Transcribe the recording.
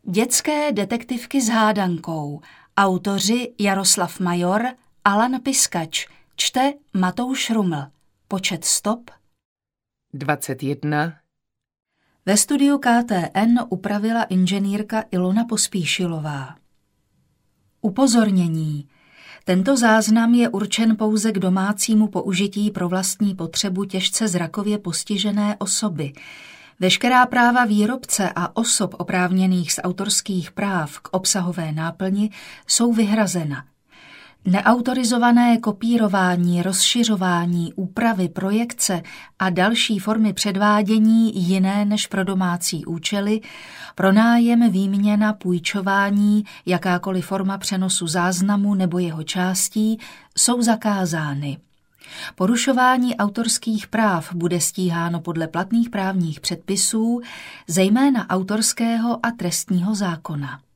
Dětské detektivky s hádankou. Autoři Jaroslav Major, Alan Piskač. Čte Matouš Ruml. Počet stop 21. Ve studiu KTN upravila inženýrka Ilona Pospíšilová. Upozornění. Tento záznam je určen pouze k domácímu použití pro vlastní potřebu těžce zrakově postižené osoby. Veškerá práva výrobce a osob oprávněných z autorských práv k obsahové náplni jsou vyhrazena. Neautorizované kopírování, rozšiřování, úpravy, projekce a další formy předvádění jiné než pro domácí účely, pronájem, výměna, půjčování, jakákoliv forma přenosu záznamu nebo jeho částí jsou zakázány. Porušování autorských práv bude stíháno podle platných právních předpisů, zejména autorského a trestního zákona.